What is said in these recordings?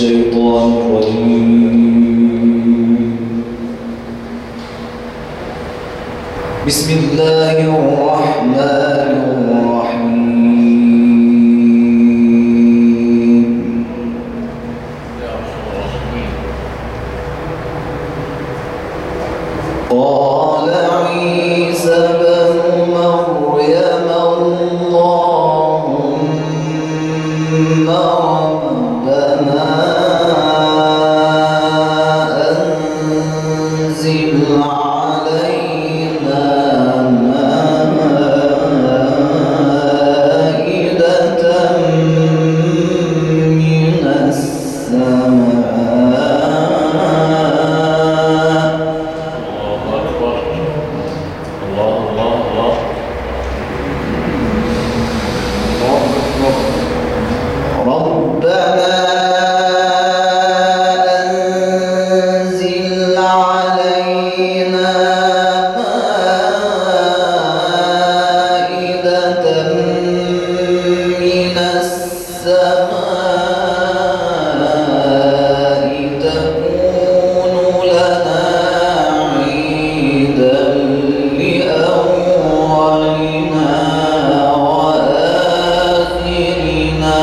الشيطان الرجيم. بسم الله الرحمن الرحيم. قال عيسى بن مريم اللهم ربنا أنزل علينا مائدة من السماء. الله أكبر. الله الله الله. ربنا أنزل علينا مائدة من السماء تكون لنا عيدا لأولنا وآخرنا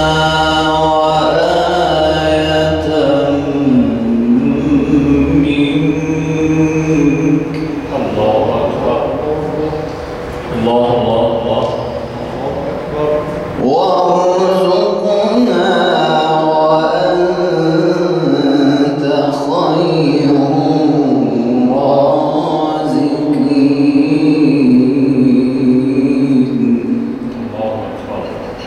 وارزقنا وأنت خير الرازقين. الله أكبر.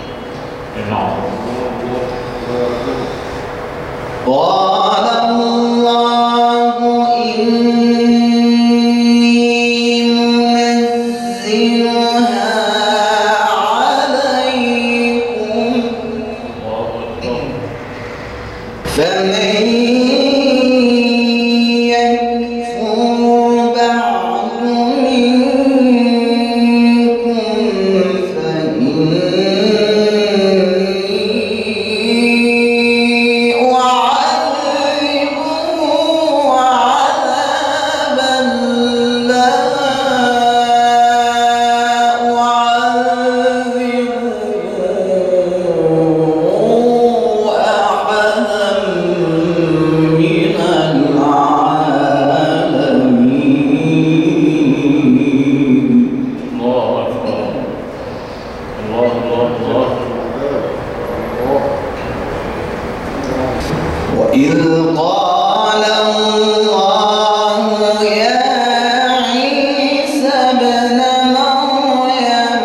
قال الله إني منزلها فمن يكفر بعد منكم فإني أعذبه عذابا لا وإذ قال الله يا عيسى ابن مريم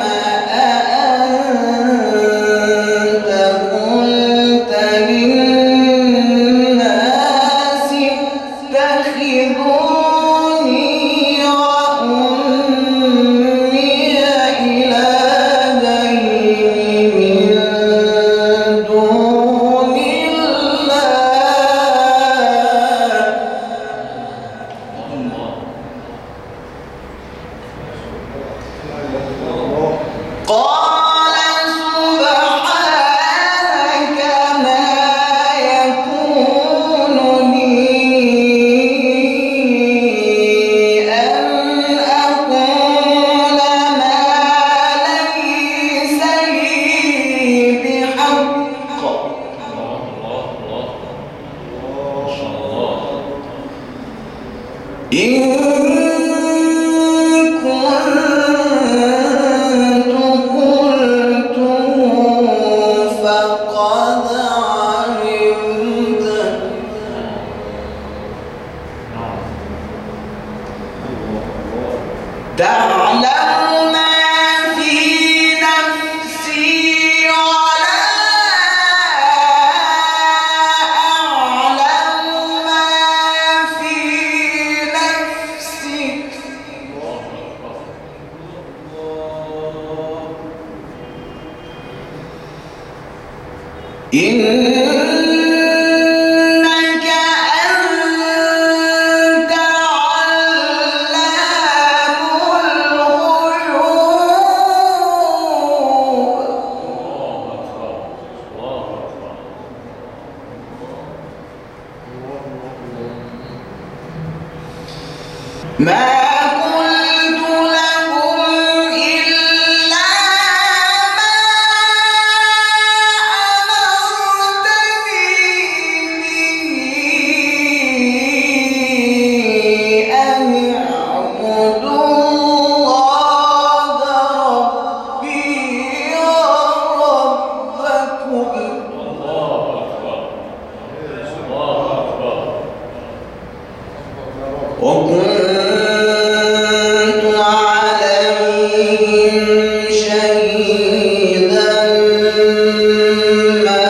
أأنت قلت للناس اتخذوني وأمي إلهين من دون قال سبحانك ما يكون لي أن أقول ما ليس لي بحق. إن كنت قلته فقد علمته. تعلم ما في نفسي ولا أعلم ما في نفسك. إنك أنت علام الغيوب. ما قلت لهم إلا ما أمرتني به أن اعبدوا الله ربي وربكم. وكنت عليهم شهيدا ما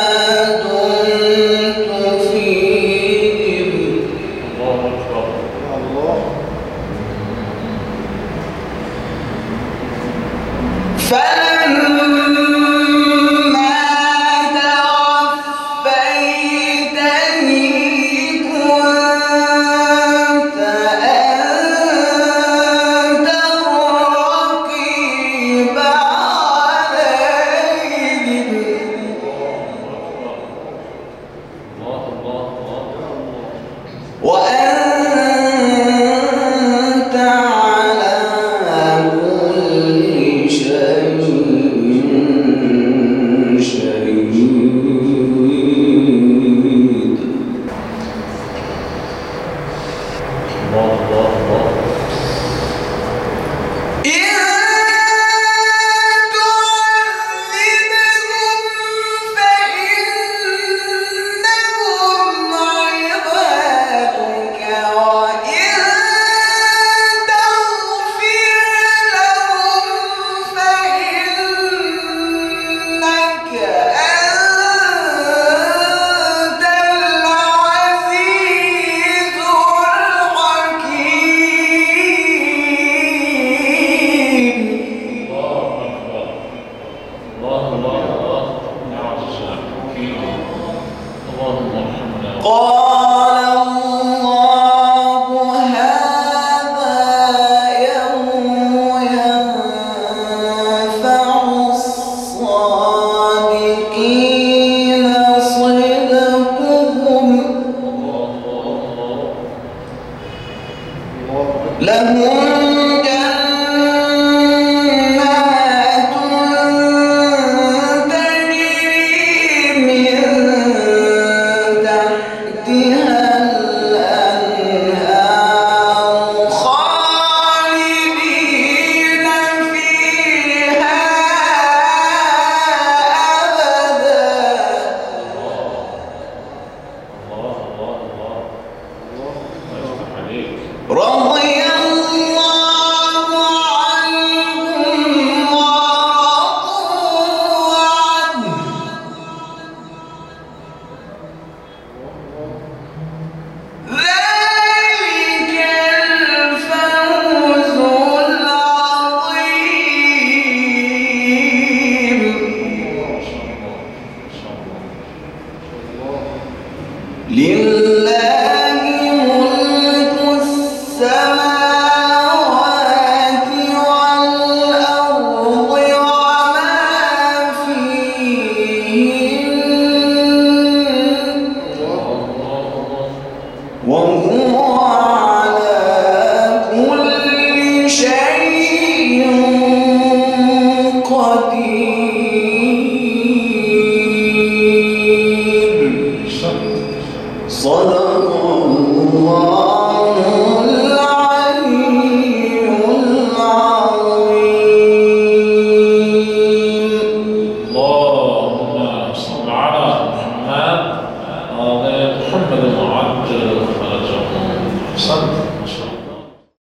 دمت فيهم. فلما توفيتني كنت أنت الرقيب عليهم وأنت على كل شيء شهيد. قال الله هذا يوم ينفع الصادقين صدقهم لهم جنات تجري من تحتها الأنهار خالدين فيها أبدا رضي الله عنهم ورضوا عنه ذلك الفوز العظيم. لله ملك السماوات والأرض وما فيهن وهو على كل شيء قدير. صدق